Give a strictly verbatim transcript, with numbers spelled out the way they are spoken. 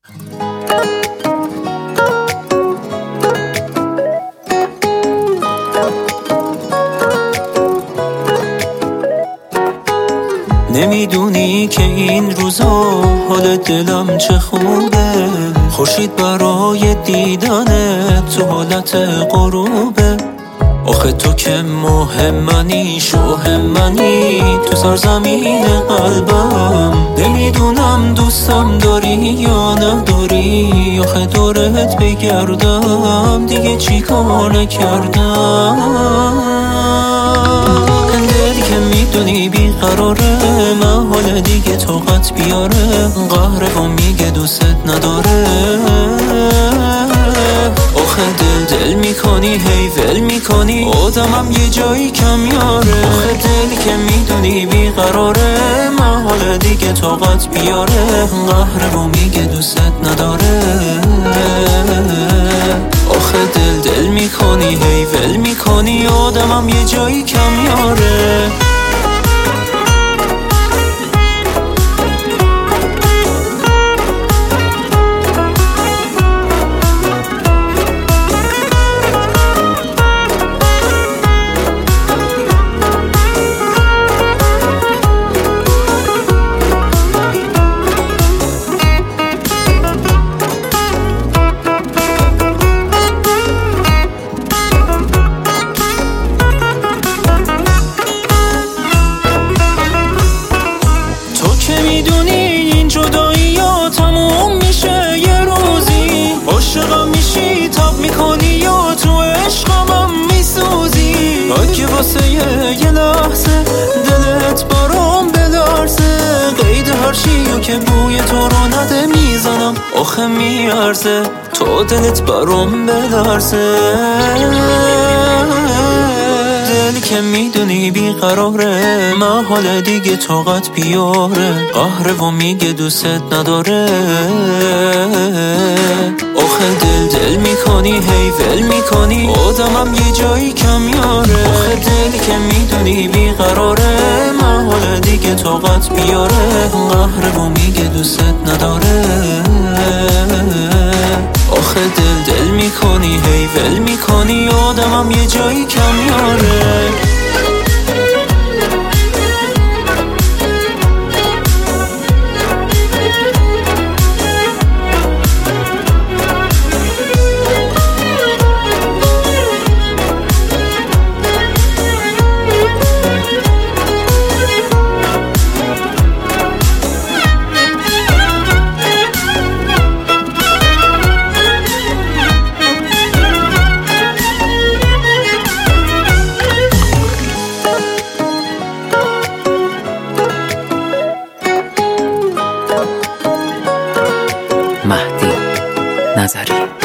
نمیدونی که این روزا حال دلم چه خوبه، خورشید برای دیدنت تو حالت غروبه. آخه تو که مهمنی، شوهمنی تو سرزمین قلبم. نمیدونم دوستم داری یا نداری، آخه دورت بگردم دیگه چی کار نکردم. دلی که میدونی بیقراره، محال دیگه طاقت بیاره، قهره و میگه دوست نداره. آخه دل دل میکنی، هی ول میکنی، آدمم یه جایی کم یاره. آخه دلی که میدونی بیقراره، محال دیگه طاقت بیاره، قهره و میگه دوست نداره. آخه دل دل میکنی، هی ول میکنی، آدمم یه جایی کم یاره. میدونی این جدایی ها تموم میشه یه روزی، عاشقم میشی تاب میکنی یا تو عشقم میسوزی. اگه واسه یه لحظه دلت برام بلرزه، قید هر چیو که بوی تو رو نده میزنم، آخه میارزه تو دلت برام بلرزه. دلی که میدونی بیقراره، محال دیگه طاقت بیاره، قهره و میگه دوست نداره. آخه دل دل میکنی، هی ول میکنی، آدمم یه جایی کم یاره. آخه دلی که میدونی بیقراره، محال دیگه طاقت بیاره، قهره و میگه دوست نداره. آخه دل دل میکنی، هی ول میکنی، آدمم یه جایی کم یاره. مهدی نظری.